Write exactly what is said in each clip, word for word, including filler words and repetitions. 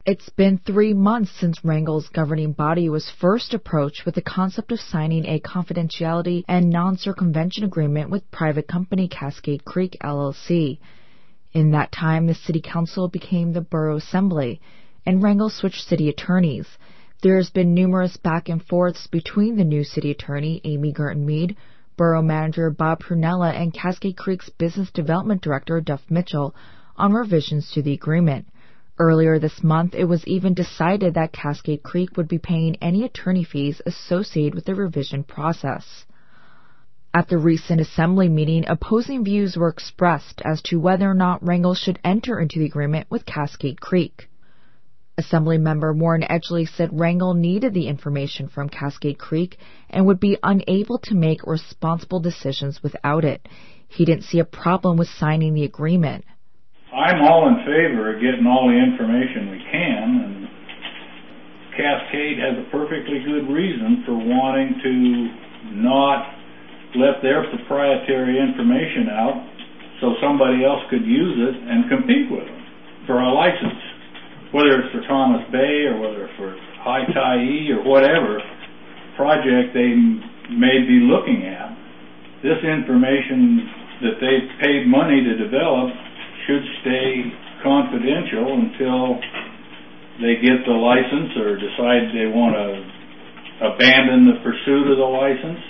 It's been three months since Wrangell's governing body was first approached with the concept of signing a confidentiality and non-circumvention agreement with private company Cascade Creek, L L C. In that time, the City Council became the Borough Assembly, and Wrangell switched city attorneys. There has been numerous back and forths between the new city attorney, Amy Girton-Mead, Borough Manager Bob Prunella, and Cascade Creek's Business Development Director, Duff Mitchell, on revisions to the agreement. Earlier this month, it was even decided that Cascade Creek would be paying any attorney fees associated with the revision process. At the recent Assembly meeting, opposing views were expressed as to whether or not Wrangell should enter into the agreement with Cascade Creek. Assemblymember Warren Edgley said Wrangell needed the information from Cascade Creek and would be unable to make responsible decisions without it. He didn't see a problem with signing the agreement. I'm all in favor of getting all the information we can, and Cascade has a perfectly good reason for wanting to not let their proprietary information out so somebody else could use it and compete with them for a license, whether it's for Thomas Bay or whether it's for High Tyee or whatever project they may be looking at. This information that they've paid money to develop should stay confidential until they get the license or decide they want to abandon the pursuit of the license.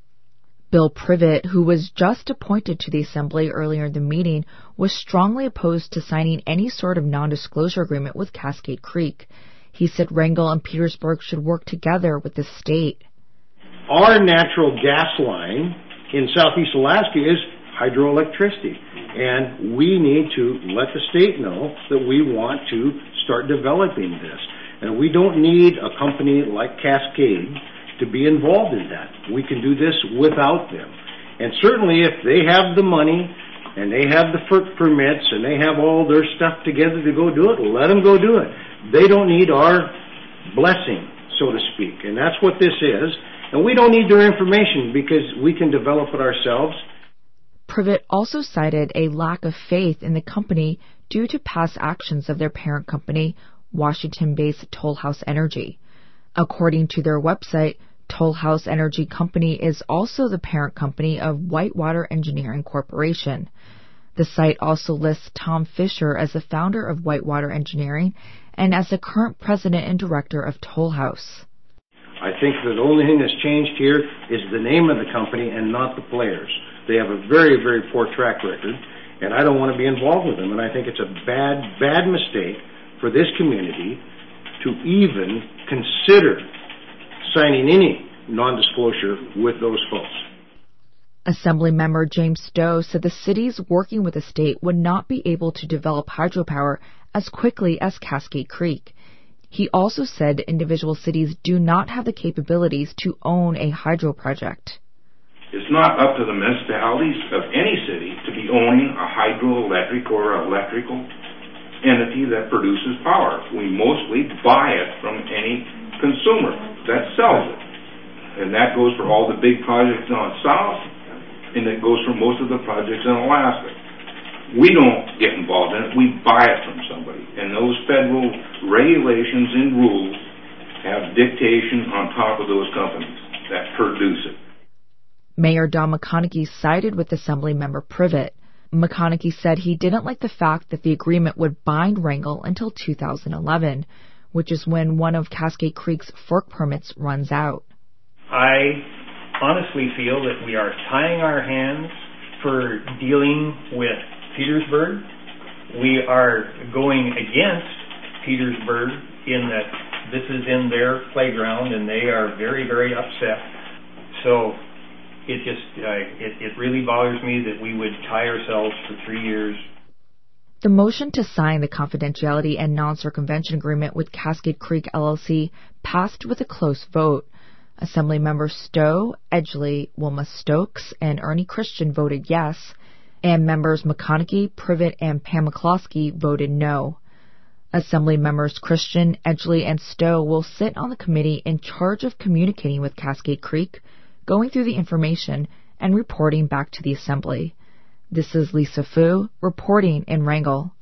Bill Privet, who was just appointed to the Assembly earlier in the meeting, was strongly opposed to signing any sort of non-disclosure agreement with Cascade Creek. He said Wrangell and Petersburg should work together with the state. Our natural gas line in southeast Alaska is hydroelectricity, and we need to let the state know that we want to start developing this. And we don't need a company like Cascade to be involved in that. We can do this without them. And certainly if they have the money and they have the FERC permits and they have all their stuff together to go do it, let them go do it. They don't need our blessing, so to speak. And that's what this is. And we don't need their information because we can develop it ourselves. Privet also cited a lack of faith in the company due to past actions of their parent company, Washington-based Tollhouse Energy. According to their website, Tollhouse Energy Company is also the parent company of Whitewater Engineering Corporation. The site also lists Tom Fisher as the founder of Whitewater Engineering and as the current president and director of Tollhouse. I think that the only thing that's changed here is the name of the company and not the players. They have a very, very poor track record, and I don't want to be involved with them. And I think it's a bad, bad mistake for this community to even consider signing any non-disclosure with those folks. Assemblymember James Stowe said the cities working with the state would not be able to develop hydropower as quickly as Cascade Creek. He also said individual cities do not have the capabilities to own a hydro project. It's not up to the municipalities of any city to be owning a hydroelectric or electrical entity that produces power. We mostly buy it from any consumer that sells it. And that goes for all the big projects down south, and it goes for most of the projects in Alaska. We don't get involved in it. We buy it from somebody. And those federal regulations and rules have dictation on top of those companies that produce it. Mayor Don McConaughey sided with Assemblymember Privet. McConaughey said he didn't like the fact that the agreement would bind Wrangell until two thousand eleven, which is when one of Cascade Creek's FERC permits runs out. I honestly feel that we are tying our hands for dealing with Petersburg. We are going against Petersburg in that this is in their playground and they are very, very upset. So it just, uh, it, it really bothers me that we would tie ourselves for three years. The motion to sign the confidentiality and non-circumvention agreement with Cascade Creek L L C passed with a close vote. Assemblymembers Stowe, Edgley, Wilma Stokes, and Ernie Christian voted yes, and members McConaughey, Privet, and Pam McCloskey voted no. Assembly members Christian, Edgley, and Stowe will sit on the committee in charge of communicating with Cascade Creek, going through the information, and reporting back to the Assembly. This is Lisa Fu, reporting in Wrangell.